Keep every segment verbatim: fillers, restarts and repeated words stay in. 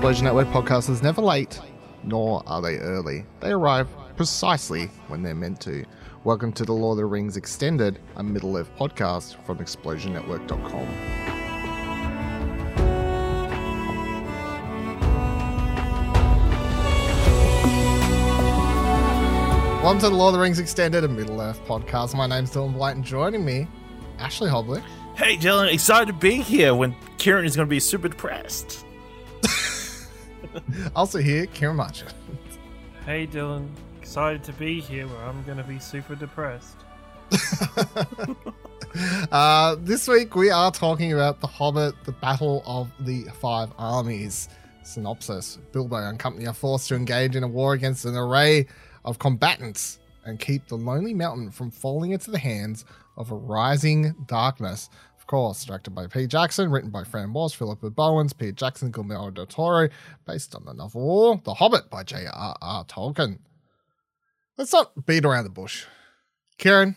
Explosion Network podcast is never late, nor are they early. They arrive precisely when they're meant to. Welcome to the Lord of the Rings Extended, a Middle-earth podcast from explosion network dot com. Welcome to the Lord of the Rings Extended, a Middle-earth podcast. My name's Dylan Blight, and joining me, Ashley Hoblick. Hey Dylan, excited to be here when Kieran is going to be super depressed. Also here, Kieran Marcher. Hey Dylan, excited to be here where I'm going to be super depressed. uh, this week we are talking about The Hobbit, the Battle of the Five Armies. Synopsis: Bilbo and company are forced to engage in a war against an array of combatants and keep the Lonely Mountain from falling into the hands of a rising darkness. Of course, directed by Peter Jackson, written by Fran Walsh, Philippa Bowens, Peter Jackson, Guillermo del Toro, based on the novel The Hobbit by J R R Tolkien. Let's not beat around the bush. Kieran,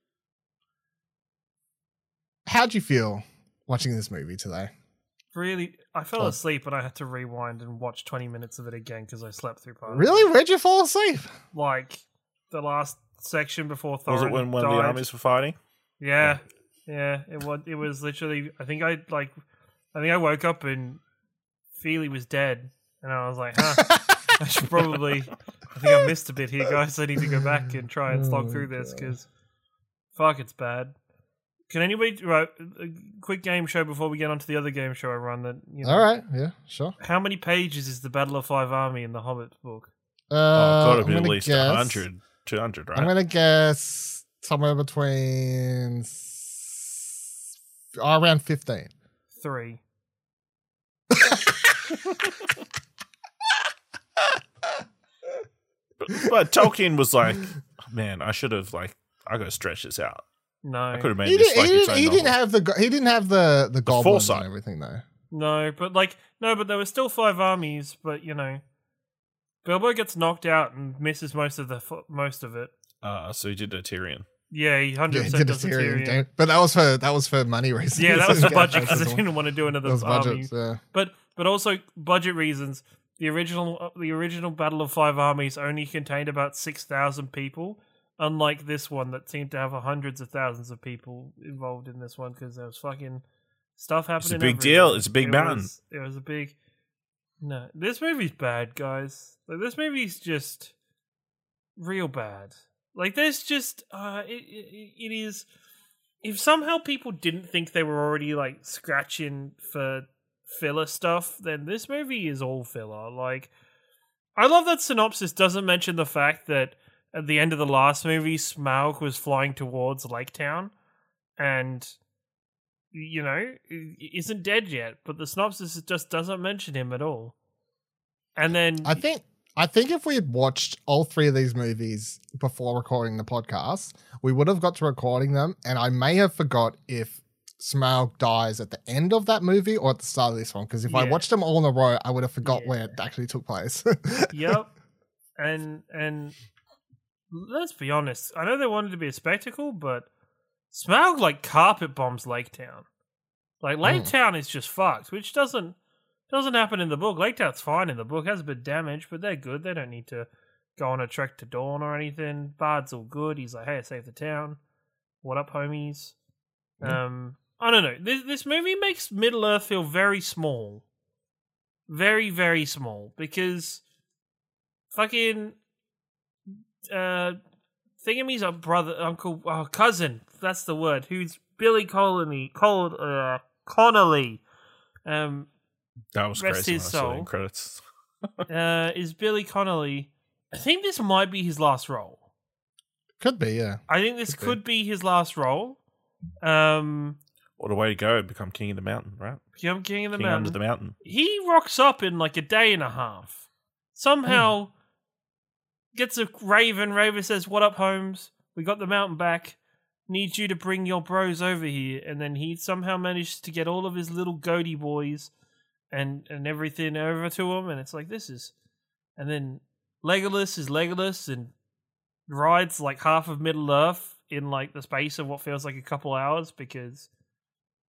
how'd you feel watching this movie today? Really, I fell Oh. asleep and I had to rewind and watch twenty minutes of it again because I slept through part of Really? it. Where'd you fall asleep? Like, the last section before Thorin Was it when one died. of the armies were fighting? Yeah, yeah. It was. It was literally. I think I like. I think I woke up and Feely was dead, and I was like, "Huh, I should probably." I think I missed a bit here, guys. I need to go back and try and slog Oh, through this God. because, fuck, it's bad. Can anybody right? A quick game show before we get on to the other game show I run. That you know, All right, yeah, sure. How many pages is the Battle of Five Army in the Hobbit book? Uh, oh, got to I'm be at gonna least guess- one hundred, two hundred, right? I'm going to guess somewhere between s- oh, around fifteen. Three. But, but Tolkien was like, man, I should have, like, I got to stretch this out. No, I could have made He, this did, like he, its didn't, own he novel. didn't have the go- he didn't have the the goblins foresight. and everything though. no, but like no, but there were still five armies. But you know, Bilbo gets knocked out and misses most of the fo- most of it. Uh, so he did a Tyrion. Yeah, he hundred Yeah, he percent did a does a Tyrion, Tyrion. damn- but that was for that was for money reasons. Yeah, that was for Yeah, budget that because was they the- didn't want to do another that was army. budgets, yeah. But but also budget reasons. The original the original Battle of Five Armies only contained about six thousand people, unlike this one that seemed to have hundreds of thousands of people involved in this one because there was fucking stuff happening. It's a big everywhere. deal. It's a big it mountain. Was, it was a big. No, this movie's bad, guys. Like, this movie's just real bad. Like, there's just uh, it, it it is. If somehow people didn't think they were already like scratching for filler stuff, then this movie is all filler. Like, I love that synopsis doesn't mention the fact that at the end of the last movie, Smaug was flying towards Lake Town, and you know isn't dead yet. But the synopsis just doesn't mention him at all. And then I think I think if we had watched all three of these movies before recording the podcast, we would have got to recording them, and I may have forgot if Smaug dies at the end of that movie or at the start of this one. Because if I Yeah. watched them all in a row, I would have forgot Yeah. where it actually took place. yep. And and let's be honest. I know they wanted to be a spectacle, but Smaug like carpet bombs Lake Town. Like Lake Mm. Town is just fucked, which doesn't doesn't happen in the book. Lake Town's fine in the book, has a bit of damage, but they're good. They don't need to go on a trek to Dawn or anything. Bard's all good. He's like, hey, I saved the town. What up, homies? Yeah. Um, I don't know. This this movie makes Middle Earth feel very small, very very small because fucking uh, Thingamy's a brother, uncle, uh, cousin. That's the word. Who's Billy Connolly? Col- uh, Connolly. Um, That was Rest crazy when his I saw it in soul. credits. uh, is Billy Connolly? I think this might be his last role. Could be, yeah. I think this Could be. could be his last role. Um, What a way to go, become king of the mountain, right? Become King of the king Mountain. under the mountain. He rocks up in like a day and a half. Somehow gets a Raven. Raven says, "What up, Holmes? We got the mountain back. Need you to bring your bros over here." And then he somehow manages to get all of his little goatee boys and and everything over to him. And it's like, this is. And then Legolas is Legolas and rides like half of Middle Earth in like the space of what feels like a couple hours because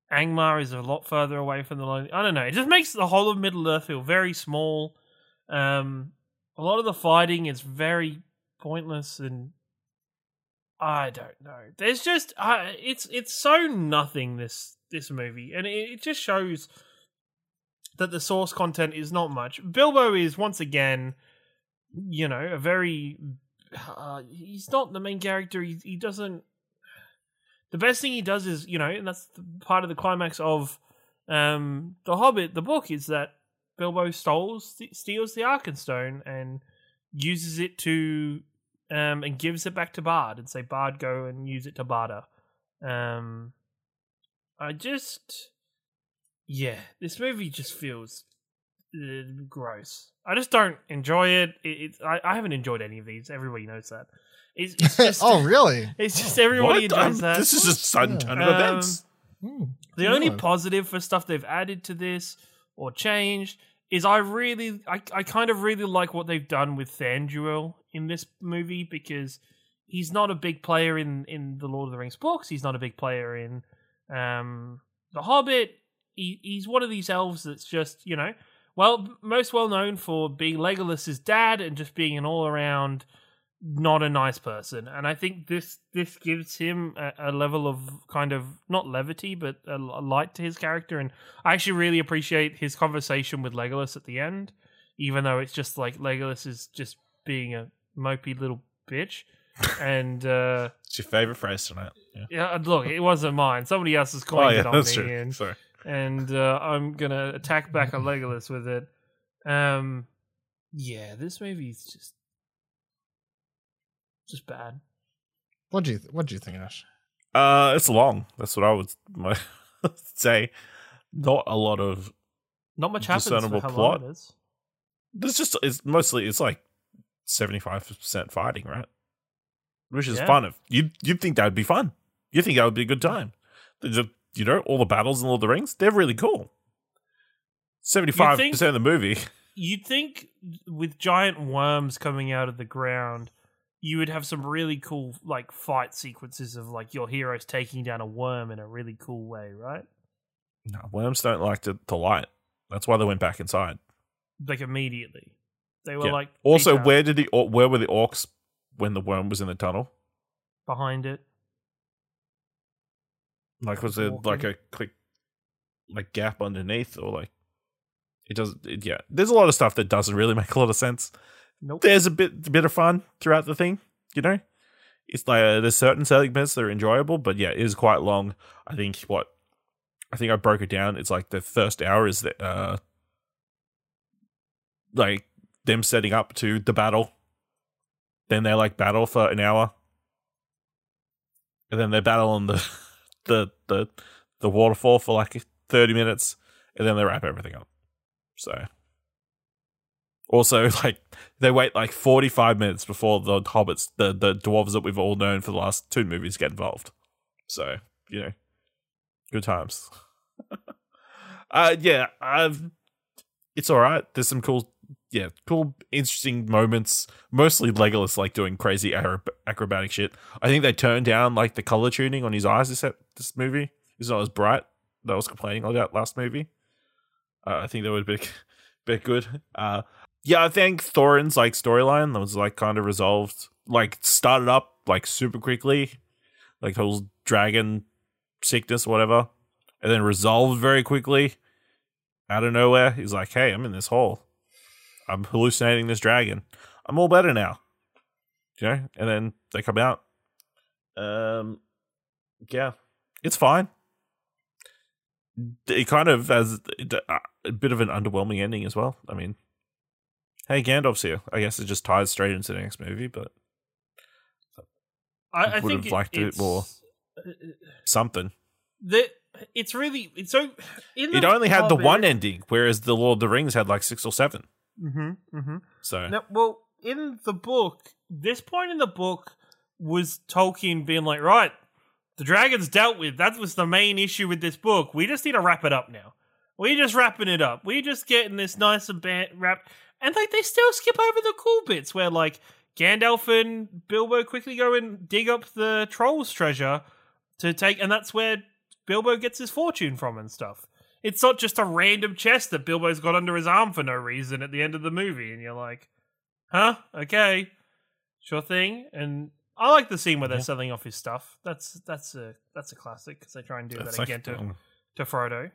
Angmar is a lot further away from the Lonely. I don't know. It just makes the whole of Middle Earth feel very small. Um, a lot of the fighting is very pointless, and I don't know. There's just uh, it's it's so nothing this this movie, and it, it just shows that the source content is not much. Bilbo is once again, you know, a very uh, he's not the main character. He he doesn't. The best thing he does is, you know, and that's the part of the climax of um, The Hobbit, the book, is that Bilbo steals, steals the Arkenstone and uses it to, um, and gives it back to Bard and say, Bard, go and use it to barter. Um, I just, yeah, this movie just feels uh, gross. I just don't enjoy it. it, it I, I haven't enjoyed any of these. Everybody knows that. It's, it's just, oh, really? It's just everybody What? enjoys Um, that. This is a sudden turn of Um, events. Hmm, The only really? positive for stuff they've added to this or changed is I really, I, I kind of really like what they've done with Thranduil in this movie, because he's not a big player in, in the Lord of the Rings books. He's not a big player in um, The Hobbit. He, he's one of these elves that's just, you know, well, most well known for being Legolas's dad and just being an all around not a nice person. And I think this this gives him a, a level of kind of not levity but a, a light to his character, and I actually really appreciate his conversation with Legolas at the end, even though it's just like Legolas is just being a mopey little bitch. And uh It's your favorite phrase tonight. Yeah. yeah, look, it wasn't mine, somebody else has Oh coined yeah, it on that's me. true. and Sorry. and uh, I'm gonna attack back on Legolas with it. Um yeah, this movie's just Just bad. What do you th- What do you think, Ash? Uh, it's long. That's what I would my, say. Not a lot of. Not much happens for Discernible how plot. long it is. There's just it's mostly it's like seventy five percent fighting, right? Which is Yeah. fun. If you you'd think that would be fun. You think that would be a good time. The, the- you know, all the battles in Lord of the Rings, they're really cool. Seventy five percent of the movie. You'd think with giant worms coming out of the ground, you would have some really cool like fight sequences of like your heroes taking down a worm in a really cool way, right? No, worms don't like to, to light. That's why they went back inside. Like immediately. They were Yeah. like Also, peace out where did the or- where were the orcs when the worm was in the tunnel? behind it. Like, was there Walking. like a quick like gap underneath, or like it doesn't? It, yeah, there's a lot of stuff that doesn't really make a lot of sense. Nope. There's a bit a bit of fun throughout the thing, you know. It's like uh, there's certain segments that are enjoyable, but yeah, it is quite long. I think what I think I broke it down. It's like the first hour is that uh like them setting up to the battle. Then they like battle for an hour, and then they battle on the the the the waterfall for like thirty minutes, and then they wrap everything up. So. Also, like, they wait like forty-five minutes before the hobbits, the, the dwarves that we've all known for the last two movies, get involved. So, you know, good times. uh, yeah, I've, it's all right. There's some cool, yeah, cool, interesting moments. Mostly Legolas, like, doing crazy acro- acrobatic shit. I think they turned down, like, the color tuning on his eyes this, this movie. It's not as bright that I was complaining about last movie. Uh, I think that would be a bit good. Uh, Yeah, I think Thorin's like storyline that was like kind of resolved, like started up like super quickly, like whole dragon sickness, whatever, and then resolved very quickly out of nowhere. He's like, "Hey, I'm in this hole. I'm hallucinating this dragon. I'm all better now." You know, and then they come out. Um, yeah, it's fine. It kind of has a bit of an underwhelming ending as well. I mean. Hey, Gandalf's here. I guess it just ties straight into the next movie, but I, I would think have liked it it's, more. Something. The, it's really it's so. In the It only had the Hobbit- one ending, whereas the Lord of the Rings had like six or seven. Mm-hmm, mm-hmm. So Now, well, in the book, this point in the book was Tolkien being like, right, the dragon's dealt with. That was the main issue with this book. We just need to wrap it up now. We're just wrapping it up. We're just getting this nice and ba- wrap. And like they still skip over the cool bits where like Gandalf and Bilbo quickly go and dig up the troll's treasure to take, and that's where Bilbo gets his fortune from and stuff. It's not just a random chest that Bilbo's got under his arm for no reason at the end of the movie, and you're like, huh? Okay. Sure thing. And I like the scene where they're Yeah. selling off his stuff. That's that's a that's a classic because they try and do That's that like, again to, um, to Frodo.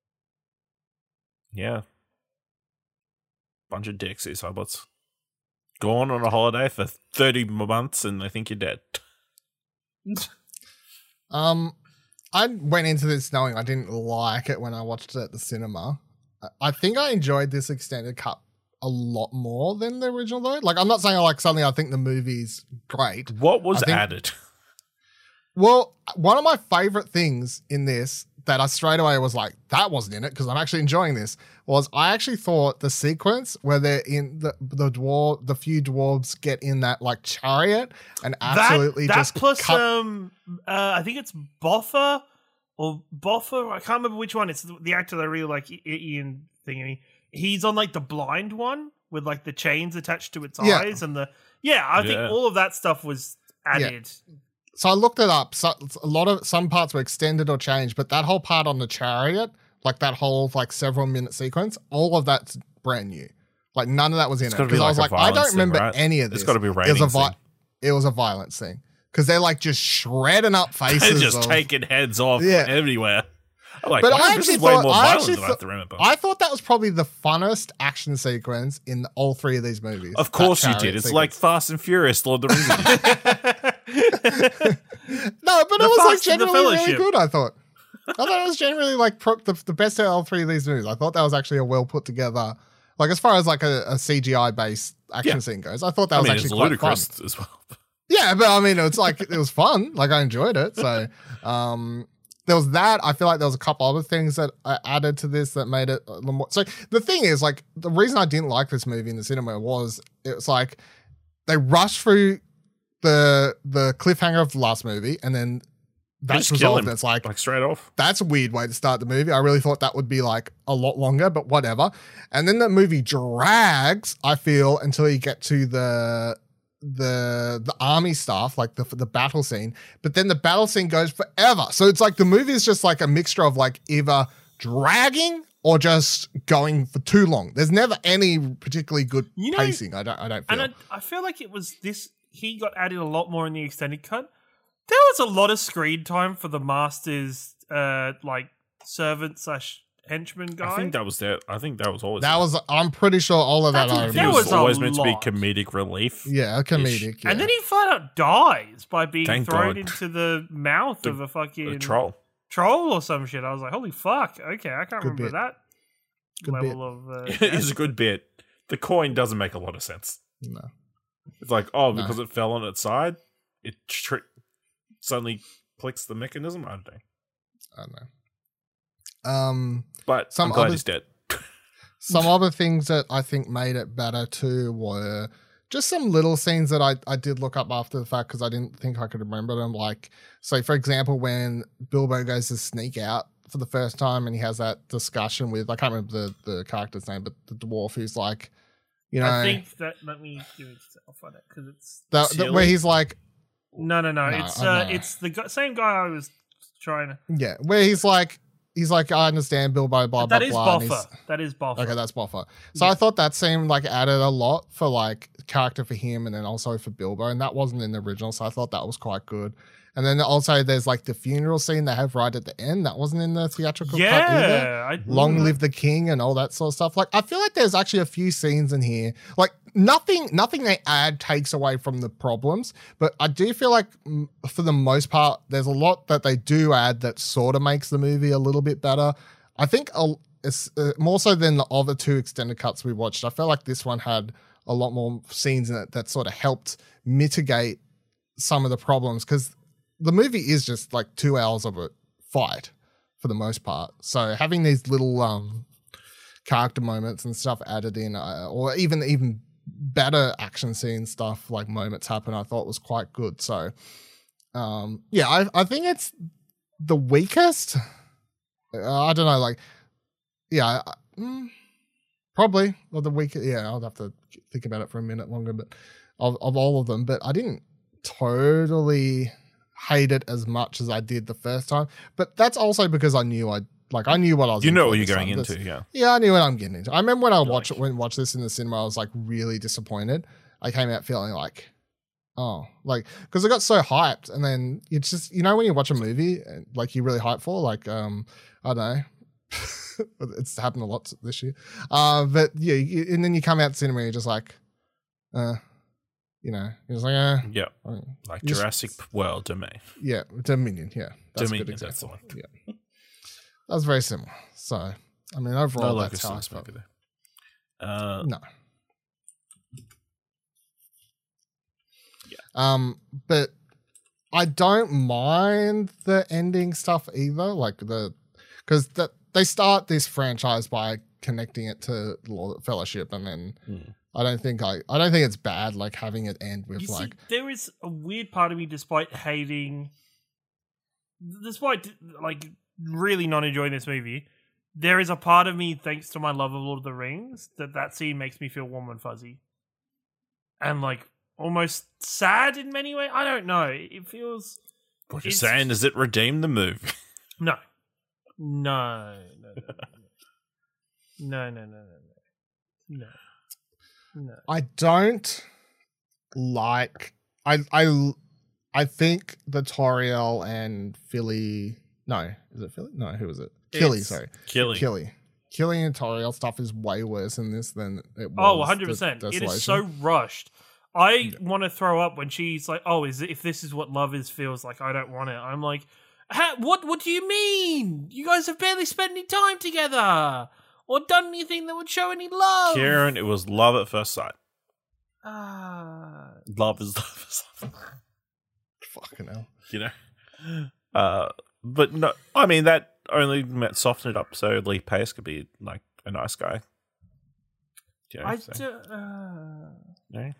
yeah. Bunch of dicks, these hobbits. Gone on a holiday for thirty months and they think you're dead. Um, I went into this knowing I didn't like it when I watched it at the cinema. I- I think I enjoyed this extended cut a lot more than the original though. Like, I'm not saying I like suddenly I think the movie's great. What was I think- added? Well, one of my favorite things in this that I straight away was like, that wasn't in it because I'm actually enjoying this, was I actually thought the sequence where they're in the the dwarf, the few dwarves get in that like chariot and absolutely that, that just plus cut. um uh, I think it's Boffa or Boffa. I can't remember which one. It's the, the actor that I really like, I- Ian thingy. He's on like the blind one with like the chains attached to its Yeah. eyes and the yeah. I think Yeah. all of that stuff was added. So I looked it up. So a lot of some parts were extended or changed, but that whole part on the chariot, like that whole like several minute sequence, all of that's brand new. Like none of that was in It's it gotta be because I like was a like, I violence don't thing, remember right? any of It's this. gotta be a it was ratings a vi- thing. It was a violence thing because they're like just shredding up faces. They're just of- taking heads off Yeah. everywhere. I'm like, But wow, I this actually is way thought- more I violent actually than I thought- have to remember. I thought that was probably the funnest action sequence in all three of these movies. Of that course you chariot did. It's sequence. like Fast and Furious, Lord of the Rings. No, but The it was like Fast and the generally really Fellowship. good, I thought. I thought it was generally like pro- the, the best out of all three of these movies. I thought that was actually a well put together, like as far as like a, a C G I based action Yeah. scene goes. I thought that I was mean, it's actually quite ludicrous fun. as well. Yeah, but I mean, it's like it was fun. Like I enjoyed it. So um, there was that. I feel like there was a couple other things that I added to this that made it a little more. So the thing is, like, the reason I didn't like this movie in the cinema was it was like they rushed through the the cliffhanger of the last movie, and then that's Just kill resolved. him, And it's like like straight off. that's a weird way to start the movie. I really thought that would be like a lot longer, but whatever. And then the movie drags, I feel, until you get to the the the army stuff, like the the battle scene. But then the battle scene goes forever. So it's like the movie is just like a mixture of like either dragging or just going for too long. There's never any particularly good You know- pacing. I don't I don't feel. And I, I feel like it was this. He got added a lot more in the extended cut. There was a lot of screen time for the master's uh like servant slash henchman guy. I think that was there. I think that was always that was I'm pretty sure all of that. That's- I I think there remember. it was, was a always meant to be lot. comedic relief. Yeah, a comedic. Yeah. And then he flat out dies by being Thank thrown God. into the mouth The- of a fucking A troll. troll or some shit. I was like, holy fuck. Okay, I can't Good remember bit. that Good level of. Uh, It is a good bit. The coin doesn't make a lot of sense. no. It's like, oh, No. because it fell on its side, it tri- suddenly clicks the mechanism. I don't know. I don't know. Um, But Some I'm glad other- he's dead. some other things that I think made it better too were just some little scenes that I, I did look up after the fact because I didn't think I could remember them. Like, so for example, when Bilbo goes to sneak out for the first time and he has that discussion with, I can't remember the, the character's name, but the dwarf who's like, you know, I think that. Let me give it. I'll find it because it's the, the, Silly. where he's like, no, no, no. No, it's I uh, know. it's the gu- same guy I was trying to. yeah, where he's like, he's like, I understand Bilbo, blah, that blah, is blah. and he's- Boffa. That is Boffa. Okay, that's Boffa. So Yeah. I thought that seemed like added a lot for like character for him and then also for Bilbo, and that wasn't in the original, so I thought that was quite good. And then also there's like the funeral scene they have right at the end that wasn't in the theatrical cut either. yeah. I, Long live the king and all that sort of stuff. Like I feel like there's actually a few scenes in here. Like nothing, nothing they add takes away from the problems, but I do feel like mm, for the most part, there's a lot that they do add that sort of makes the movie a little bit better. I think a, it's, uh, more so than the other two extended cuts we watched. I felt like this one had a lot more scenes in it that sort of helped mitigate some of the problems because the movie is just like two hours of a fight for the most part. So having these little um, character moments and stuff added in, uh, or even even better action scene stuff like moments happen, I thought was quite good. So um, yeah, I I think it's the weakest. Uh, I don't know, like yeah, I, mm, probably or the weakest. Yeah, I'll have to think about it for a minute longer, but of of all of them, but I didn't totally hate it as much as I did the first time. But that's also because I knew I like I knew what I was. You in know for what you're this going time. into, That's- yeah. Yeah, I knew what I'm getting into. I remember when I Like- watched when watched this in the cinema, I was like really disappointed. I came out feeling like, oh, like because I got so hyped, and then it's just you know when you watch a movie and, like you're really hyped for, like um I don't know. It's happened a lot this year, uh, but yeah, you, and then you come out the cinema and you're just like, uh, you know, you're just like, uh, Yeah. uh, Like You just- Jurassic World Domain. yeah, Dominion, yeah, that's Dominion, a good that's the example. one. Yeah, that was very similar. So, I mean, overall, No like a that's how I Star felt. movie there. Uh, No. Yeah. Um, but I don't mind the ending stuff either. Like the because that they start this franchise by connecting it to Lord Fellowship, and then Hmm. I don't think I I don't think it's bad like having it end with You like see, there is a weird part of me, despite hating, despite like really not enjoying this movie, there is a part of me, thanks to my love of Lord of the Rings, that that scene makes me feel warm and fuzzy, and like almost sad in many ways. I don't know. It feels What you're It's- saying is it redeemed the movie. no, no, no, no, no, no, no, no, no, no. no. I don't like I I I think the Toriel and Philly no is it Philly no who was it Killy It's- sorry Killing. Killy Killy and Toriel stuff is way worse in this than it was. Oh, the one hundred percent. It is Desolation. so rushed. I Yeah. want to throw up when she's like, "Oh, is it, if this is what love is feels like, I don't want it." I'm like, "Ha- "What? What do you mean? You guys have barely spent any time together, or done anything that would show any love." Kieran, it was love at first sight. Ah, Love is love is love. Fucking hell. You know? Uh, but no, I mean, that only meant soften it up so Lee Pace could be like a nice guy. You know, I so, do, uh, you know?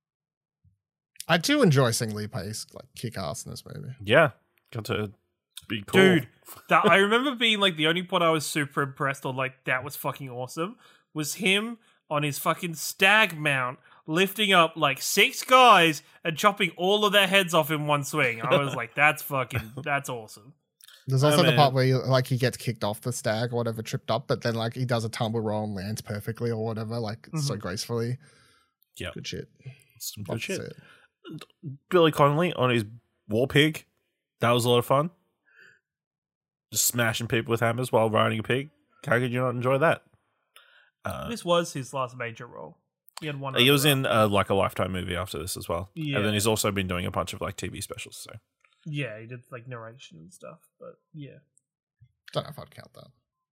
I do enjoy seeing Lee Pace like kick ass in this movie. Yeah. Got to be cool. dude. That I remember being like the only part I was super impressed or like that was fucking awesome was him on his fucking stag mount lifting up like six guys and chopping all of their heads off in one swing. I was like, that's fucking, that's awesome. There's Oh, also the man. part where you, like he gets kicked off the stag or whatever, tripped up, but then like he does a tumble roll and lands perfectly or whatever, like so Mhm. gracefully. Yep. Good shit. Some Love good to shit. see it. Billy Connolly on his war pig. That was a lot of fun. Just smashing people with hammers while riding a pig. How could you not enjoy that? Uh, This was his last major role. He had one. he was other in uh, like a Lifetime movie after this as well. Yeah. And then he's also been doing a bunch of like T V specials. So Yeah, he did like narration and stuff. But yeah. Don't know if I'd count that.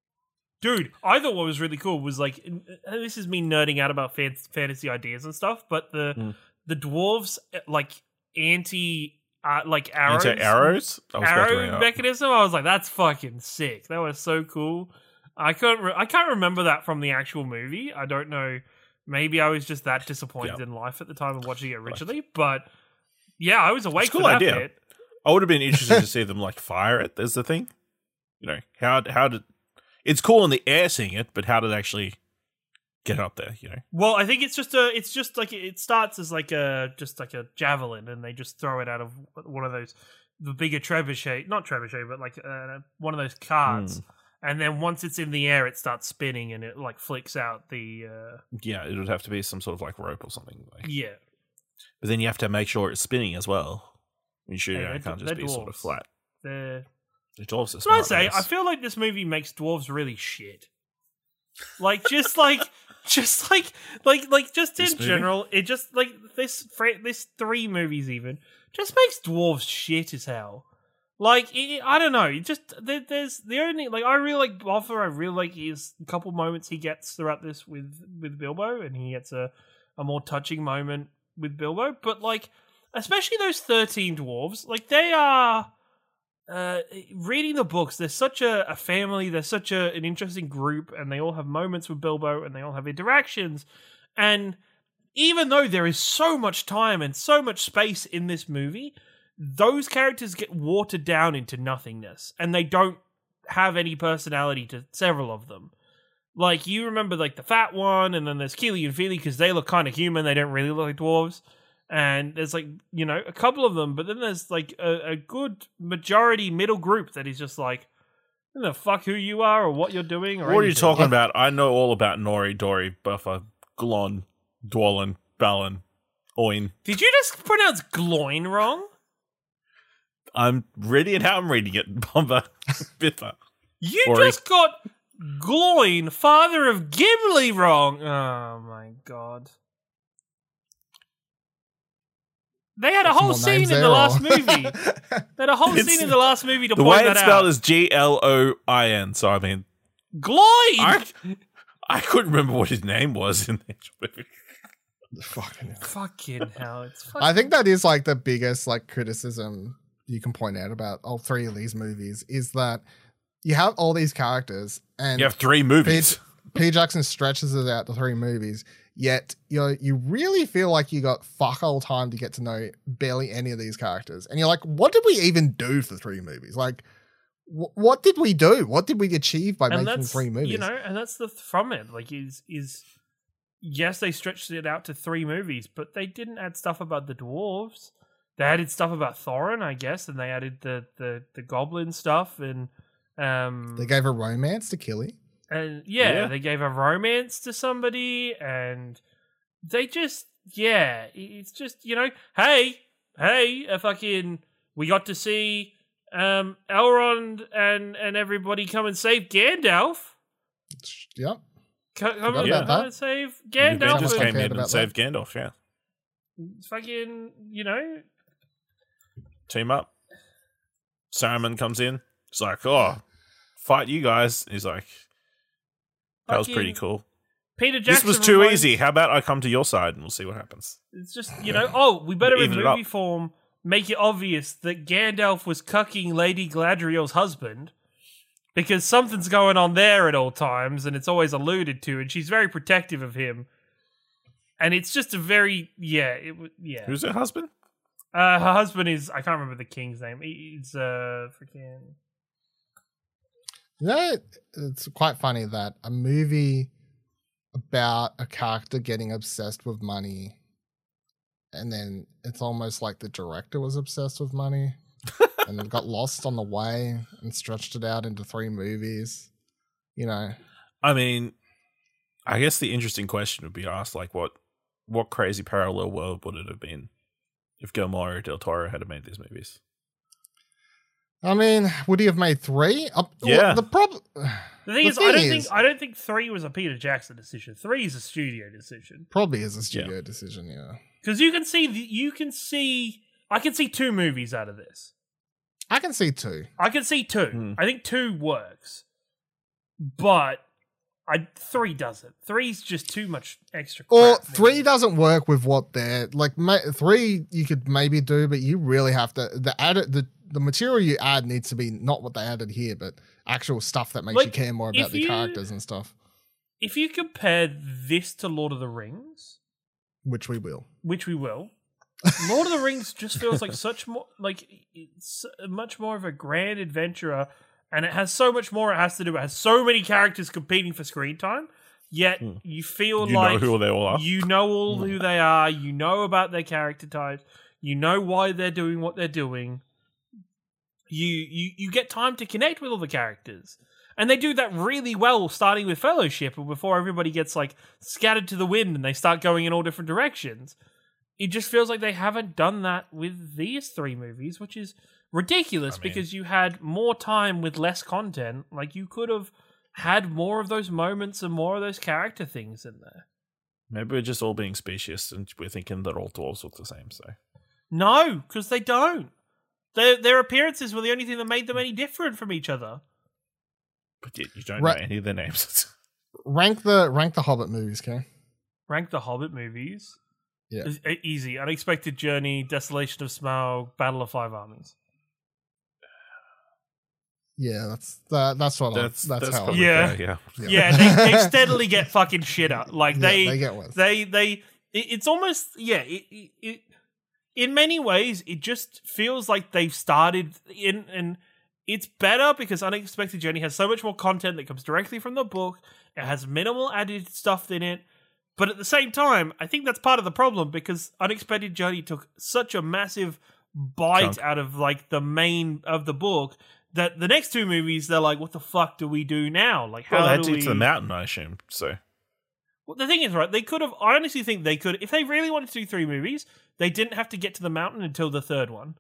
Dude, I thought what was really cool was like, and this is me nerding out about fan- fantasy ideas and stuff, but the Mm. the dwarves like anti uh, like arrows, into arrows. I was about to bring it arrow up. mechanism. I was like, that's fucking sick. That was so cool. I couldn't. Re- I can't remember that from the actual movie. I don't know. Maybe I was just that disappointed Yeah. in life at the time of watching it originally. But yeah, I was awake It's a cool for that idea. bit. I would have been interested to see them like fire it. There's the thing. You know how how did it's cool in the air seeing it, but how did it actually get up there? You know. Well, I think it's just a. It's just like it starts as like a just like a javelin, and they just throw it out of one of those the bigger trebuchet, not trebuchet, but like uh, one of those carts. Hmm. And then once it's in the air, it starts spinning, and it like flicks out the. Uh, Yeah, it would have to be some sort of like rope or something. Like. yeah, But then you have to make sure it's spinning as well. When you shoot Hey, it, they're it can't d- just they're be sort of dwarves. flat. the. The dwarves are That's what I smart. say. guess. I feel like this movie makes dwarves really shit. Like just like just like like like just This in movie? general, it just like this fra- this three movies even just makes dwarves shit as hell. Like it, I don't know, it just there, there's the only like I really like Boffer. I really like his couple moments he gets throughout this with with Bilbo, and he gets a a more touching moment with Bilbo. But like especially those thirteen dwarves, like they are. Uh, reading the books, they're such a, a family, they're such a, an interesting group, and they all have moments with Bilbo, and they all have interactions. And even though there is so much time and so much space in this movie, those characters get watered down into nothingness, and they don't have any personality to several of them. Like, you remember, like, the fat one, and then there's Keely and Feely, because they look kind of human, they don't really look like dwarves. and there's like, you know, a couple of them, but then there's like a, a good majority middle group that is just like, who the fuck who you are or what you're doing or What are you anything. talking about? I know all about Nori, Dory, Buffer, Glon, Dwalin, Balin, Oin. Did you just pronounce Gloin wrong? I'm reading it how I'm reading it. Bomber, Biffa. You Ori. just got Gloin, father of Gimli, wrong. Oh my god. They had a Got some whole more scene names in the there, last or- movie. They had a whole It's- scene in the last movie to The point way that it's spelled out. is G L O I N. So I mean, Gloin! I I couldn't remember what his name was in the actual movie. Fucking hell. Fucking hell. It's fucking I think that is like the biggest like criticism you can point out about all three of these movies is that you have all these characters and You have three movies. P. Jackson stretches it out to three movies, yet you know, you really feel like you got fuck all time to get to know barely any of these characters. And you're like, what did we even do for three movies? Like, wh- what did we do? What did we achieve by and making that's, three movies? You know, and that's the from it. Like, is is yes, they stretched it out to three movies, but they didn't add stuff about the dwarves. They added stuff about Thorin, I guess, and they added the the, the goblin stuff, and um, They gave a romance to Killy. and yeah, Yeah. they gave a romance to somebody, and they just yeah, it- it's just you know, hey, hey, a fucking we got to see um Elrond and and everybody come and save Gandalf. Yep. Co- Come, Forgot and, about come that. and save The Gandalf. Avengers and- came cared in and about saved Gandalf. Yeah, Fucking, you know, team up. Saruman comes in. He's like, "Oh, fight you guys." He's like, "That was pretty Fucking cool. Peter Jackson. This was too reminds- easy. How about I come to your side and we'll see what happens." It's just, you know, oh, we better in Even it movie up. form make it obvious that Gandalf was cucking Lady Galadriel's husband because something's going on there at all times, and it's always alluded to, and she's very protective of him. And it's just a very, yeah, it w- yeah. Who's her husband? Uh, her husband is, I can't remember the king's name. He- He's, uh, freaking. You know, it's quite funny that a movie about a character getting obsessed with money, and then it's almost like the director was obsessed with money and then got lost on the way and stretched it out into three movies. You know, I mean, I guess the interesting question would be asked, like, what what crazy parallel world would it have been if Guillermo del Toro had made these movies? I mean, would he have made three? Uh, well, Yeah. the problem. The thing The is, I don't thing think is- I don't think three was a Peter Jackson decision. Three is a studio decision. Probably is a studio decision. Yeah, Because you can see, the, you can see, I can see two movies out of this. I can see two. I can see two. Hmm. I think two works, but I three doesn't. Three's just too much extra. Or crap, three man. doesn't work with what they're like. Ma- three you could maybe do, but you really have to the add the the material you add needs to be not what they added here, but actual stuff that makes you Like, care more about if the you- characters and stuff, If you compare this to Lord of the Rings, which we will. which we will, Lord of the Rings just feels like such more like it's much more of a grand adventurer, and it has so much more it has to do. It has so many characters competing for screen time. Yet Hmm. you feel You like know who they all are. you know all Hmm. who they are. You know about their character types. You know why they're doing what they're doing. You you you get time to connect with all the characters. And they do that really well, starting with Fellowship, and before everybody gets like scattered to the wind and they start going in all different directions. It just feels like they haven't done that with these three movies, which is ridiculous I mean- because you had more time with less content. Like, you could have had more of those moments and more of those character things in there. Maybe we're just all being specious and we're thinking that all dwarves look the same. So No, because they don't. Their, their appearances were the only thing that made them any different from each other. But yet you don't Right. know any of their names. Rank the rank the Hobbit movies, okay? Rank the Hobbit movies. Yeah. Is- e- Easy. Unexpected Journey, Desolation of Smaug, Battle of Five Armies. Yeah, that's that, that's what that's I, that's, that's how. probably Yeah. fair, yeah. Yeah. Yeah, they, they steadily get fucking shitter. Like, Yeah, they, they get worse. they, they, it, it's almost, yeah, it, it, it, in many ways, it just feels like they've started in, and it's better because Unexpected Journey has so much more content that comes directly from the book. It has minimal added stuff in it. But at the same time, I think that's part of the problem because Unexpected Journey took such a massive bite Chunk. out of like the main of the book that the next two movies they're like, what the fuck do we do now? Like, how Well, they had do to we? get to the mountain, I assume. So Well, the thing is, right? They could have. I honestly think they could, if they really wanted to do three movies, they didn't have to get to the mountain until the third one.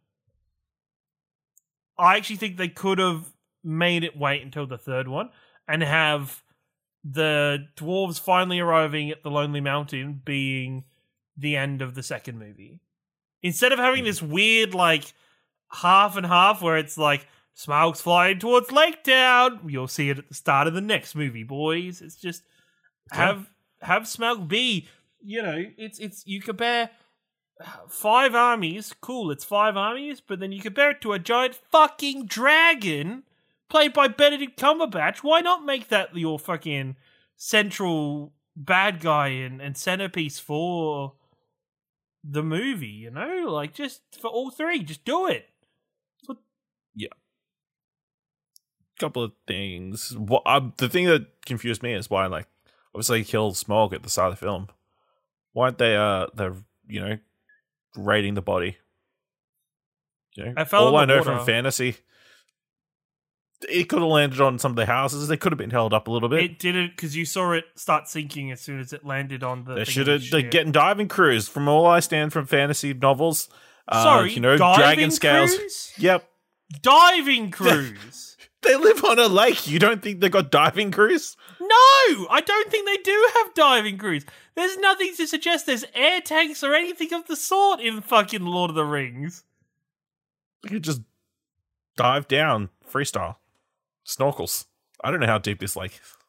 I actually think they could have made it wait until the third one and have the dwarves finally arriving at the Lonely Mountain being the end of the second movie. Instead of having this weird, like, half and half where it's like, Smaug's flying towards Lake Town. You'll see it at the start of the next movie, boys. It's just have have Smaug be, you know, it's it's you compare five armies, cool, it's five armies, but then you compare it to a giant fucking dragon played by Benedict Cumberbatch. Why not make that your fucking central bad guy and, and centerpiece for the movie, you know? Like, just for all three, just do it. What- yeah. Couple of things. What um, the thing that confused me is why, like, obviously he killed Smaug at the start of the film. Why aren't they, uh, they're, you know, raiding the body? You know, I fell all in I the know water. from fantasy, it could have landed on some of the houses. They could have been held up a little bit. It didn't, because you saw it start sinking as soon as it landed on the They thing should of have. the They're ship. getting diving crews. From all I stand from fantasy novels, uh, Sorry, you know, diving dragon scales. crews? Yep, Diving crews. they live on a lake. You don't think they got diving crews? No, I don't think they do have diving crews. There's nothing to suggest there's air tanks or anything of the sort in fucking Lord of the Rings. You could just dive down freestyle, snorkels. I don't know how deep this lake is.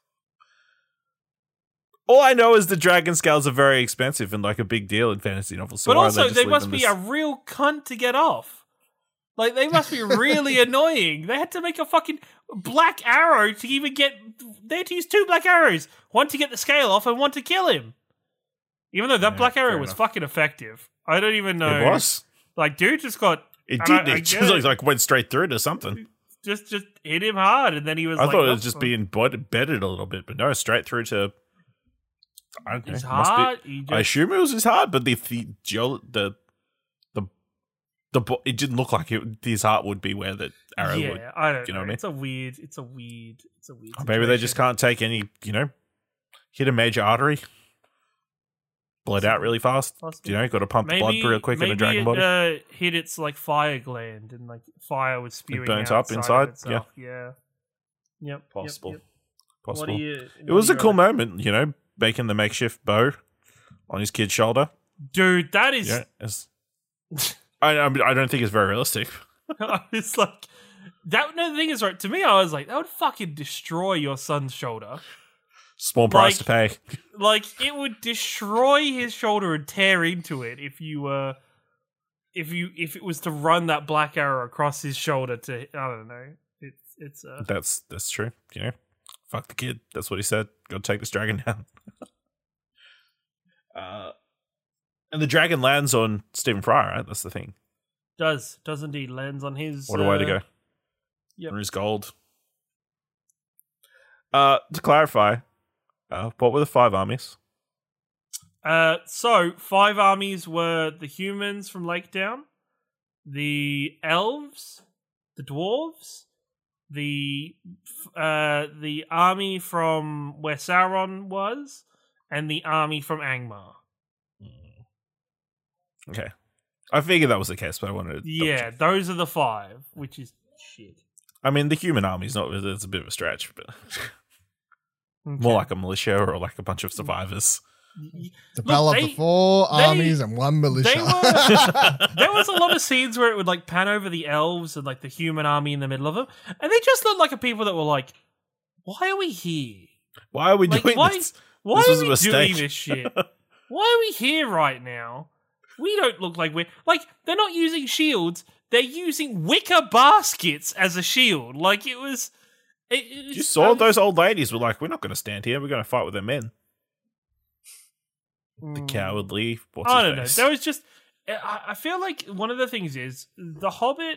All I know is the dragon scales are very expensive and like a big deal in fantasy novels. So But why are also, just they leaving must be this- a real cunt to get off. Like, they must be really annoying. They had to make a fucking black arrow to even get... They had to use two black arrows. One to get the scale off and one to kill him. Even though that Yeah, black arrow fair was enough. fucking effective. I don't even know. It was. Like, dude just got... It and did. I- I it get just it. like went straight through to something. Just, just hit him hard, and then he was I like... thought it was "Oh, just fuck." being bed- bedded a little bit, but no, straight through to. I don't know. His must be- heart. He just, I assume it was his heart, but the the geo- the the the bo- it didn't look like it, his heart would be where the arrow yeah, would. I don't you know know. what I mean? It's a weird. It's a weird. It's a weird. Or maybe they just situation. can't take any, you know, hit a major artery, bled out really fast. Possibly. You know, got to pump the blood real quick in maybe a dragon it, body. Uh, hit its like fire gland, and like fire was spewing burnt out up inside. inside? Of itself. Yeah. Yep. Possible. Yep, yep. Possible. What do you? It was a what do cool you- moment, you know, making the makeshift bow on his kid's shoulder. dude. That is. Yeah, it's, I I I don't think it's very realistic. I was like, that. No, the thing is, right. To me, I was like, that would fucking destroy your son's shoulder. Small price to Like- pay. Like, it would destroy his shoulder and tear into it if you uh if you if it was to run that black arrow across his shoulder to I don't know. It's it's uh That's that's true. You know, fuck the kid. That's what he said. Go take this dragon down. uh, and the dragon lands on Stephen Fry, right? That's the thing. does does indeed lands on his What a way to uh, go. Yep. On his gold. Uh, to clarify, uh, what were the five armies? Uh so five armies were the humans from Lake Down, the elves, the dwarves, the uh the army from where Sauron was, and the army from Angmar. Okay. I figured that was the case, but I wanted to. double Yeah, check. those are the five, which is shit. I mean, the human army's not, it's a bit of a stretch, but Okay. more like a militia or like a bunch of survivors. The battle of they- the four they- armies and one militia. They were, there was a lot of scenes where it would like pan over the elves and like the human army in the middle of them, and they just looked like a people that were like, "Why are we here? Why are we Like, doing why? this? Why This are was a we mistake. doing this shit? Why are we here right now? We don't look like we're like they're not using shields; they're using wicker baskets as a shield. Like it was." It, it was- You saw um, those old ladies were like, we're not going to stand here. We're going to fight with their men. The mm. cowardly. What's I his don't know. face? There was just. I I feel like one of the things is The Hobbit.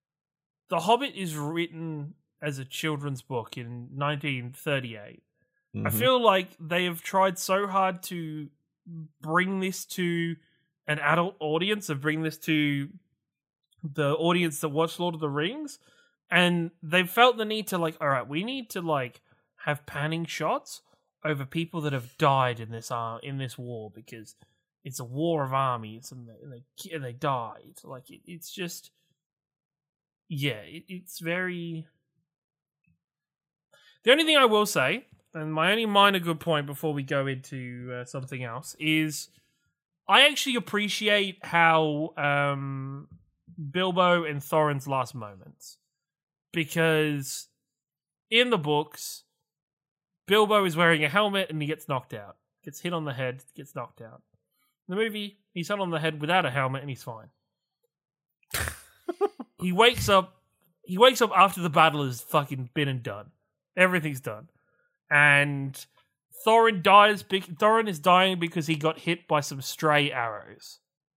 The Hobbit is written as a children's book in nineteen thirty-eight, Mhm. I feel like they have tried so hard to bring this to an adult audience, and bring this to the audience that watch Lord of the Rings, and they've felt the need to like, all right, we need to like have panning shots over people that have died in this uh, in this war, because it's a war of armies and they and they, and they died. Like it, it's just, yeah, it, it's very. The only thing I will say, and my only minor good point before we go into uh, something else, is I actually appreciate how um, Bilbo and Thorin's last moments, because in the books, Bilbo is wearing a helmet and he gets knocked out, gets hit on the head, gets knocked out. In the movie, he's hit on the head without a helmet and he's fine. he wakes up. He wakes up after the battle is fucking been and done. Everything's done, and Thorin dies. Thorin is dying because he got hit by some stray arrows,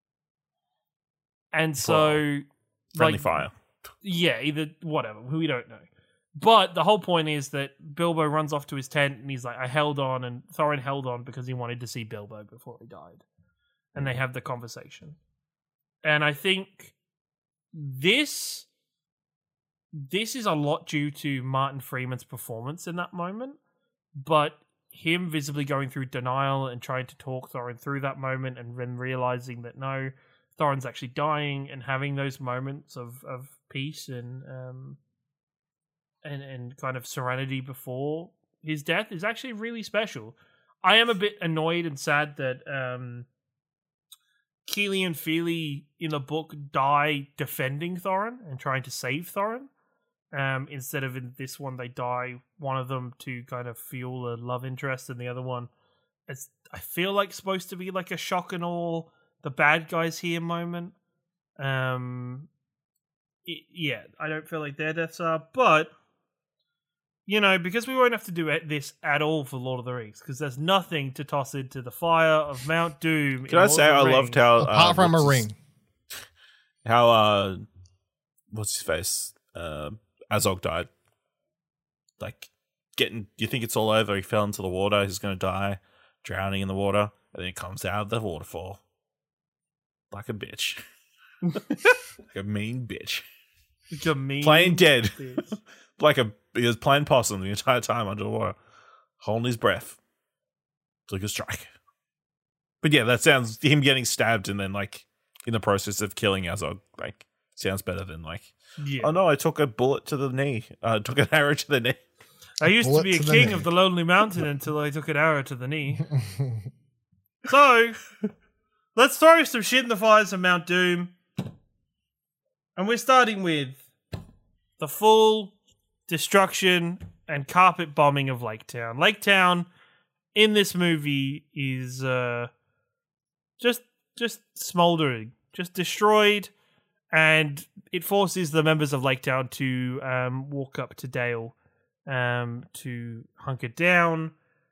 and so Friendly like, fire. Yeah, either whatever. We don't know. But the whole point is that Bilbo runs off to his tent and he's like, I held on, and Thorin held on because he wanted to see Bilbo before he died. And they have the conversation. And I think this this is a lot due to Martin Freeman's performance in that moment, but him visibly going through denial and trying to talk Thorin through that moment, and then realizing that no, Thorin's actually dying, and having those moments of, of peace and um and and kind of serenity before his death is actually really special. I am a bit annoyed and sad that um Keely and Feely in the book die defending Thorin and trying to save Thorin. Um, instead of in this one, they die, one of them to kind of fuel a love interest, and the other one, it's I feel like supposed to be like a shock and all the bad guys here moment. Um, it, yeah, I don't feel like their deaths are, but you know, because we won't have to do this at all for Lord of the Rings, because there's nothing to toss into the fire of Mount Doom. Can I say I loved how apart uh, from a what's ring, his- how uh, what's his face? Uh, Azog died. Like getting, you think it's all over? He fell into the water. He's going to die, drowning in the water, and then he comes out of the waterfall like a bitch, like a mean bitch, Like a mean plain dead, bitch. like a he was playing possum the entire time under the water, holding his breath. Took a strike. But yeah, that sounds him getting stabbed and then like in the process of killing Azog. Like sounds better than like. Yeah. Oh no! I took a bullet to the knee. I uh, took an arrow to the knee. I used to Bullet be a to the king knee. of the Lonely Mountain until I took an arrow to the knee. So, let's throw some shit in the fires of Mount Doom. And we're starting with the full destruction and carpet bombing of Lake Town. Lake Town in this movie is uh, just just smoldering, just destroyed, and it forces the members of Lake Town to um, walk up to Dale um, to hunker down.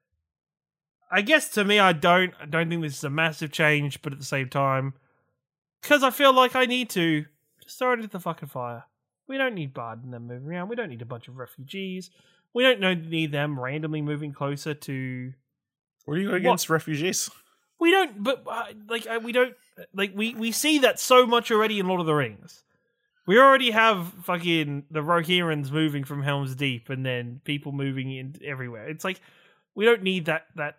I guess to me, I don't, I don't think this is a massive change, but at the same time, because I feel like I need to, just throw it into the fucking fire. We don't need Bard and them moving around. We don't need a bunch of refugees. We don't know- need them randomly moving closer to. What are you against refugees? We don't, but uh, like uh, we don't, like we we see that so much already in Lord of the Rings. We already have fucking the Rohirrans moving from Helm's Deep, and then people moving in everywhere. It's like we don't need that that.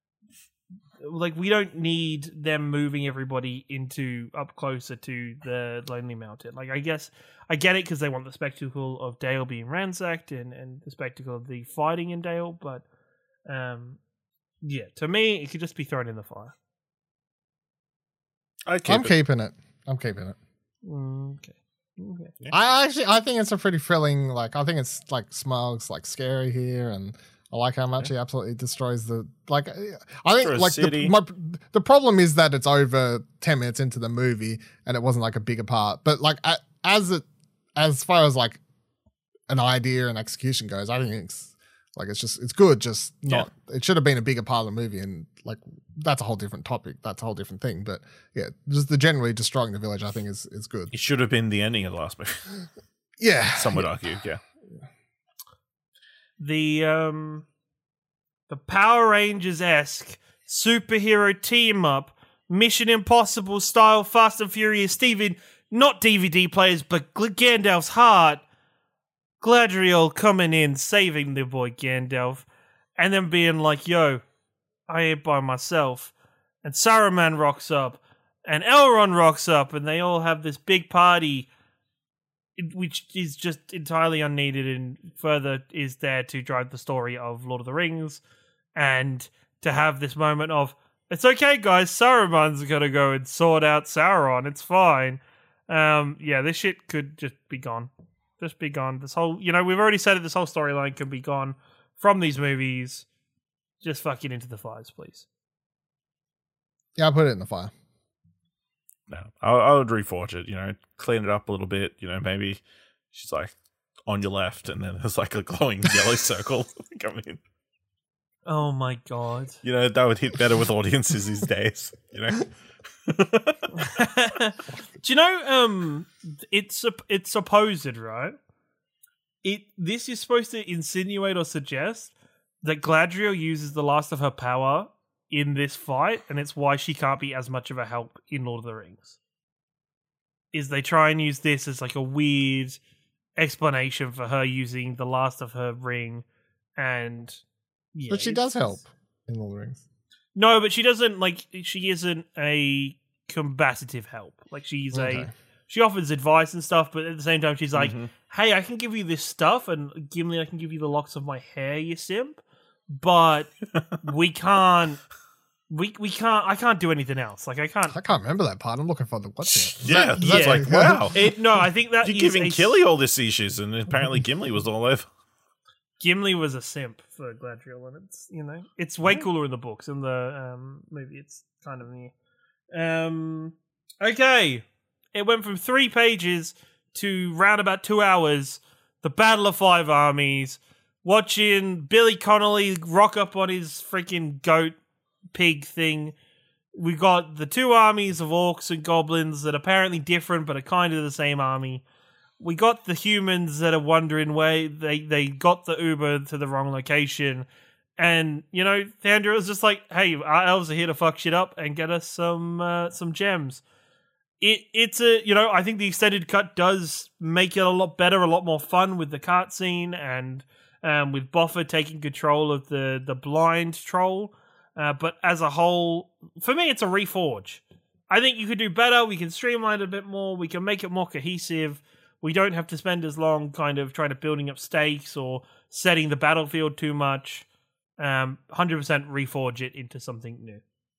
Like we don't need them moving everybody into up closer to the Lonely Mountain. Like I guess I get it because they want the spectacle of Dale being ransacked and and the spectacle of the fighting in Dale, but um. Yeah, to me, it could just be thrown in the fire. I'd keep I'm it. keeping it. I'm keeping it. Mm, okay. Okay. I actually, I think it's a pretty thrilling. Like, I think it's like Smaug's like scary here, and I like how much he absolutely destroys the. Like, I think For a like the, city. my, the problem is that it's over ten minutes into the movie, and it wasn't like a bigger part. But like a- as it, as far as like an idea and execution goes, I think it's. Like it's just it's good, just not. It should have been a bigger part of the movie, and like that's a whole different topic. That's a whole different thing. But yeah, just the generally destroying the village, I think is is good. It should have been the ending of the last movie. Yeah, Some would argue, yeah. The um, the Power Rangers esque superhero team up, Mission Impossible style, Fast and Furious, Steven, not D V D players, but Gandalf's heart. Gladriel coming in, saving the boy Gandalf, and then being like, yo, I ain't by myself. And Saruman rocks up, and Elrond rocks up, and they all have this big party, which is just entirely unneeded and further is there to drive the story of Lord of the Rings, and to have this moment of, it's okay, guys, Saruman's gonna go and sort out Sauron, it's fine. Um, yeah, this shit could just be gone. Just be gone. This whole, you know, we've already said it, this whole storyline can be gone from these movies. Just fucking into the fires, please. Yeah, I'll put it in the fire. No, I, I would reforge it, you know, clean it up a little bit, you know, maybe she's like on your left and then there's like a glowing yellow circle coming in. Oh my god. You know, that would hit better with audiences these days, you know? Do you know, um, it's, it's supposed, right? It This is supposed to insinuate or suggest that Gladriel uses the last of her power in this fight, and it's why she can't be as much of a help in Lord of the Rings. Is they try and use this as like a weird explanation for her using the last of her ring, and yeah, but she does help in Lord of the Rings. No, but she doesn't, like, she isn't a combative help. Like, she's Okay. a, she offers advice and stuff, but at the same time, she's like, Mhm. hey, I can give you this stuff, and Gimli, I can give you the locks of my hair, you simp, but we can't, we we can't, I can't do anything else. Like, I can't. I can't remember that part. I'm looking forward to watching it. Yeah, Is that's yeah. like, wow. It, no, I think that You're is giving a- Killy all these issues, and apparently Gimli was all over. Gimli was a simp for Gladriel, and it's, you know, it's way cooler in the books. In the um, movie, it's kind of near. Um, okay, it went from three pages to round about two hours. The Battle of Five Armies. Watching Billy Connolly rock up on his freaking goat pig thing. We got the two armies of orcs and goblins that are apparently different, but are kind of the same army. We got the humans that are wondering where they, they got the Uber to the wrong location. And, you know, Thandra was just like, hey, our elves are here to fuck shit up and get us some uh, some gems. It It's a, you know, I think the extended cut does make it a lot better, a lot more fun with the cart scene and um, with Boffa taking control of the, the blind troll. Uh, but as a whole, for me, it's a reforge. I think you could do better. We can streamline it a bit more. We can make it more cohesive. We don't have to spend as long kind of trying to building up stakes or setting the battlefield too much. Um, one hundred percent reforge it into something new.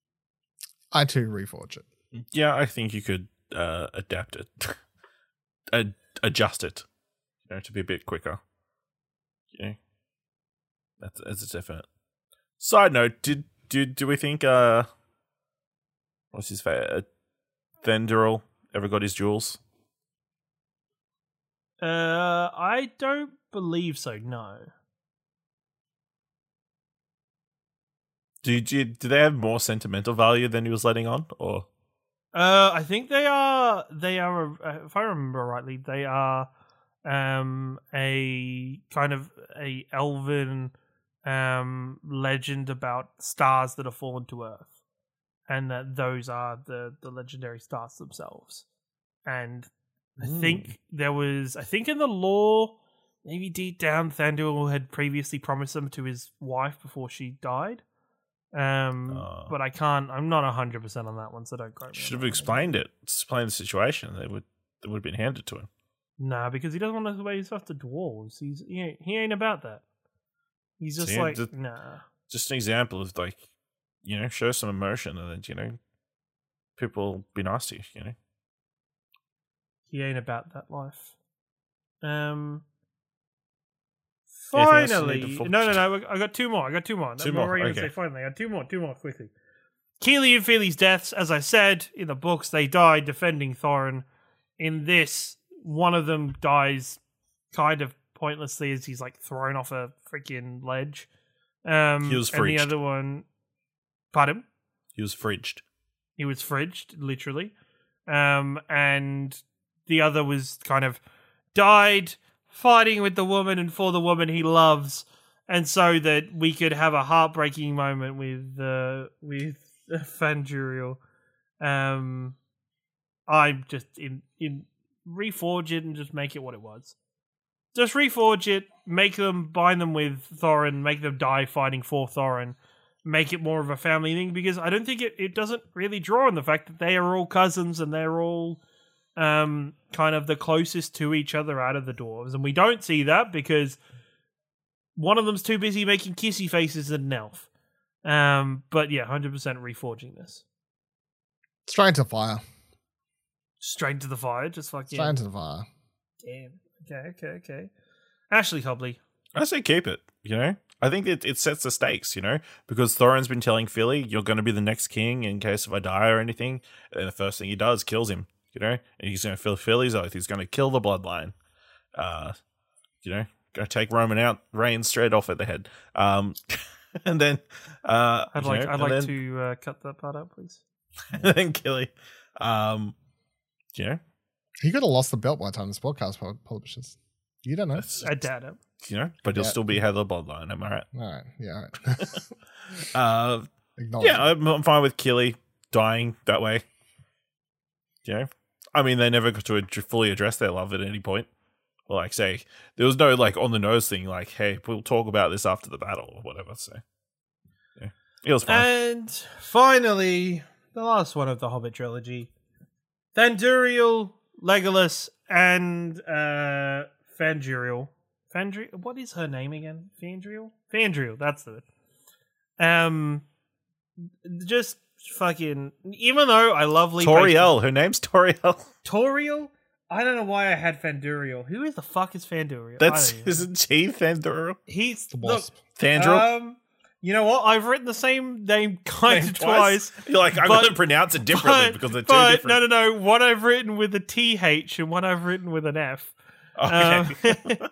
I too reforge it. Yeah, I think you could uh, adapt it, Ad- adjust it, you know, to be a bit quicker. Yeah, that's, that's a definite. Side note: Did did do we think uh, what's his face, uh, Thranduil ever got his jewels? Uh, I don't believe so. No. Do, do do they have more sentimental value than he was letting on, or? Uh, I think they are. They are. Uh, if I remember rightly, they are um a kind of a elven um legend about stars that have fallen to Earth, and that those are the the legendary stars themselves. And I Mm. think there was. I think in the lore, maybe deep down, Thranduil had previously promised them to his wife before she died. Um, Oh. but I can't. I'm not a hundred percent on that one, so don't quote me. Should on have that one. explained it. Explained the situation. They would. It would have been handed to him. Nah, because he doesn't want to weigh stuff to dwarves. He's he ain't, he ain't about that. He's just See, like the- nah. Just an example of like, you know, show some emotion, and then you know, people will be nice to you. You know. He ain't about that life. Um. Anything else you need Finally, to focus no, no, no. I got two more. I got two more. Two I'm more, already gonna okay. say finally. I got two more. Two more quickly. Keely and Feely's deaths, as I said in the books, they died defending Thorin. In this, one of them dies kind of pointlessly as he's like thrown off a freaking ledge. Um, He was and the fridged. other one, pardon? He was fridged. He was fridged, literally. Um, and the other was kind of died fighting with the woman and for the woman he loves. and so that we could have a heartbreaking moment with uh, with Fanduriel. Um, I just in in reforge it and just make it what it was. Just reforge it, make them bind them with Thorin, make them die fighting for Thorin, make it more of a family thing, because I don't think it, it doesn't really draw on the fact that they are all cousins and they're all um, kind of the closest to each other out of the dwarves. And we don't see that because one of them's too busy making kissy faces at an elf. Um, but yeah, one hundred percent reforging this. Straight into fire. Straight into the fire, just fucking... Straight into the fire. Damn. Okay, okay, okay. Ashley Hobley. I say keep it, you know? I think it, it sets the stakes, you know? Because Thorin's been telling Philly, you're going to be the next king in case if I die or anything. And the first thing he does, kills him, you know? And he's going to fill Philly's oath. He's going to kill the bloodline. Uh, you know? Going to take Roman out, rain straight off at the head. Um, and then... Uh, I'd like know, I'd like then, to uh, cut that part out, please. And then Killy. Um, you know? He could have lost the belt by the time this podcast publishes. You don't know. I doubt it. You know, but he'll Yeah. still be head of the bloodline. Am I right? All right. Yeah. All right. Uh, Acknowledge yeah, it. I'm, I'm fine with Killy dying that way. You know, I mean, they never got to ad- fully address their love at any point. Or like, say, there was no like on the nose thing. Like, hey, we'll talk about this after the battle or whatever. So, yeah, it was fine. And finally, the last one of the Hobbit trilogy: Fanduriel, Legolas, and uh, Fanduriel. Fandriel? What is her name again? Fandriel? Fandriel, that's the... Um, just fucking... Even though I lovely... Toriel, her name's Toriel. Toriel? I don't know why I had Fanduriel. Who is the fuck is Fanduriel? That's, I don't even know. isn't she Fanduriel? He's... The wasp. Fandral? Um, you know what? I've written the same name kind Name of twice. You're like, I'm but- going to pronounce it differently but, because they're two but, different. No, no, no. One I've written with a T H and one I've written with an F. Okay. Um,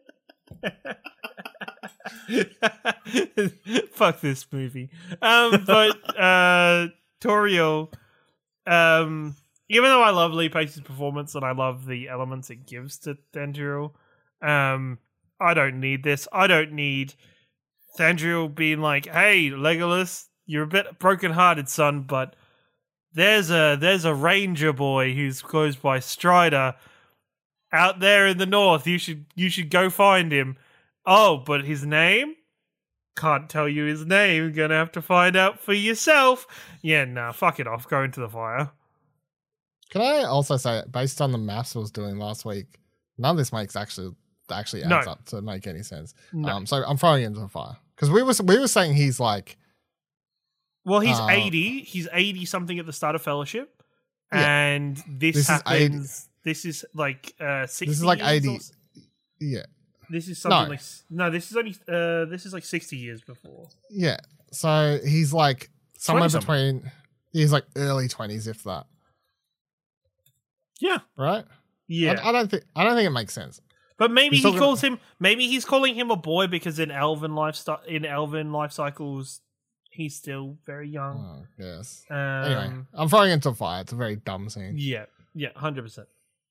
fuck this movie. Um, but uh, Toriel, um, even though I love Lee Pace's performance and I love the elements it gives to Fanduriel, um, I don't need this. I don't need Fanduriel being like, "Hey, Legolas, you're a bit broken-hearted, son, but there's a there's a ranger boy who's goes by Strider out there in the north. You should you should go find him." Oh, but his name? Can't tell you his name. Gonna have to find out for yourself. Yeah, nah, fuck it off. Go into the fire. Can I also say, based on the maths I was doing last week, none of this makes actually actually adds No. up to make any sense. No. Um, so I'm throwing it into the fire because we were we were saying he's like Well, he's uh, eighty. He's eighty something at the start of Fellowship, Yeah. and this, This is happens. This is like uh, sixty. this is like years eighty. or- Yeah, This is something No. like no. This is only uh, this is like sixty years before. yeah. So he's like somewhere twenty-something. between. He's like early twenties, if that. Yeah. Right. Yeah, I, I don't think I don't think it makes sense. but maybe He's he talking- calls him. Maybe he's calling him a boy because in elven lifestyle, in elven life cycles, he's still very young. Oh, yes. Um, Anyway, I'm throwing it into fire. It's a very dumb scene. yeah, yeah, hundred percent.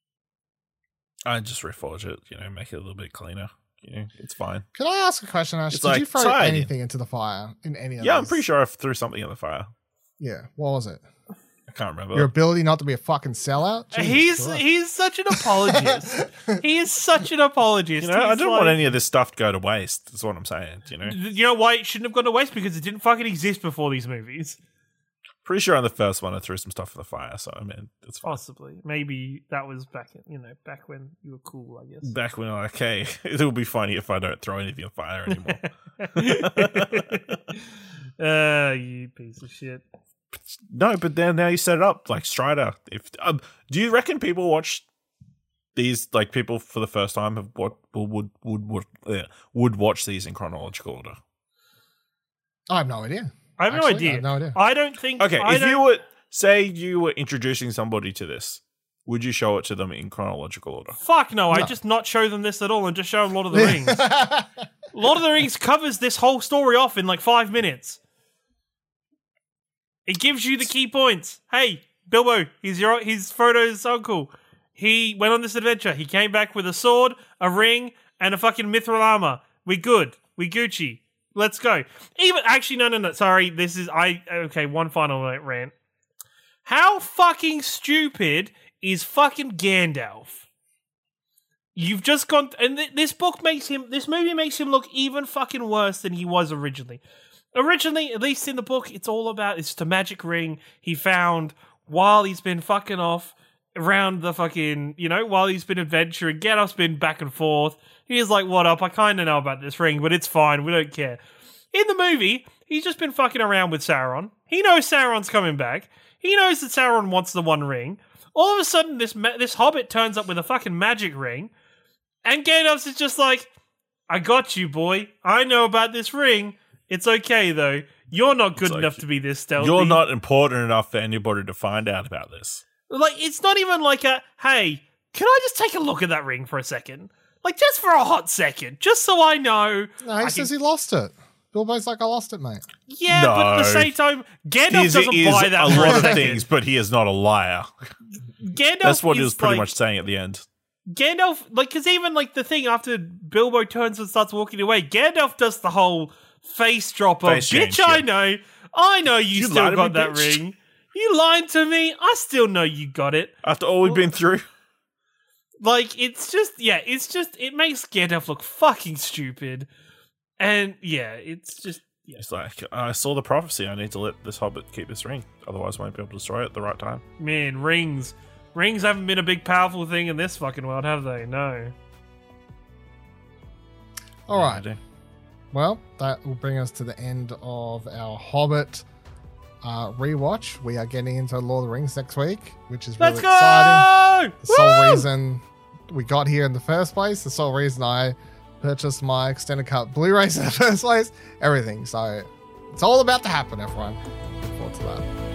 I just reforge it, you know, make it a little bit cleaner. You know, it's fine. Can I ask a question, Ash? It's Did like, you throw try it. anything into the fire in any of Yeah, I'm these? pretty sure I threw something in the fire. Yeah. What was it? I can't remember. Your ability not to be a fucking sellout? Jesus He's Christ. he's such an apologist. He is such an apologist. you know, I He's don't like- want any of this stuff to go to waste. That's what I'm saying, you know. You know why it shouldn't have gone to waste? Because it didn't fucking exist before these movies. Pretty sure on the first one I threw some stuff in the fire, so I mean, it's fine. Possibly. Maybe that was back in, you know, back when you were cool, I guess. Back when I'm like, hey, it'll be funny if I don't throw anything in fire anymore. uh, you piece of shit. No, but then now you set it up like Strider. If um, do you reckon people watch these like people for the first time have what would would would would, uh, would watch these in chronological order? I have no idea. I have Actually, no idea. I have no idea. I don't think. Okay, I if don't, you were say you were introducing somebody to this, would you show it to them in chronological order? Fuck no, I No. just not show them this at all and just show them Lord of the Rings. Lord of the Rings covers this whole story off in like five minutes. It gives you the key points. Hey, Bilbo, he's your he's Frodo's uncle. He went on this adventure. He came back with a sword, a ring, and a fucking mithril armor. We good. We Gucci. Let's go. Even actually, no, no, no. Sorry, this is I. Okay, one final rant. How fucking stupid is fucking Gandalf? You've just gone, and th- this book makes him. This movie makes him look even fucking worse than he was originally. Originally, at least in the book, it's all about it's the magic ring he found while he's been fucking off around the fucking, you know, while he's been adventuring. Gandalf's been back and forth. He's like, what up? I kind of know about this ring, but it's fine. We don't care. In the movie, he's just been fucking around with Sauron. He knows Sauron's coming back. He knows that Sauron wants the One Ring. All of a sudden, this ma- this hobbit turns up with a fucking magic ring, and Gandalf's is just like, I got you, boy. I know about this ring. It's okay, though. You're not good It's enough like, to be this stealthy. You're not important enough for anybody to find out about this. Like, it's not even like a, hey, can I just take a look at that ring for a second? Like, just for a hot second, just so I know. No, he I says can- he lost it. Bilbo's like, I lost it, mate. Yeah, but at the No. same time, Gandalf He's- doesn't he is buy that a for lot a of second. things, but he is not a liar. Gandalf That's what he is was pretty like, much saying at the end. Gandalf, like, because even like the thing after Bilbo turns and starts walking away, Gandalf does the whole face drop of, Face bitch, change, I yeah. know, I know you, You still lied to got me, that bitch." ring. You lied to me. I still know you got it. After all we've been through, Like, it's just, yeah, it's just, it makes Gandalf look fucking stupid. And yeah, it's just, yeah. it's like, I saw the prophecy. I need to let this hobbit keep this ring. Otherwise, I won't be able to destroy it at the right time. Man, rings. Rings haven't been a big, powerful thing in this fucking world, have they? No. All Yeah, right. I do. Well, that will bring us to the end of our Hobbit uh, rewatch. We are getting into Lord of the Rings next week, which is really Let's exciting. go! The sole Woo! reason we got here in the first place, the sole reason I purchased my extended cut Blu-rays in the first place, everything. So it's all about to happen, everyone. Look forward to that.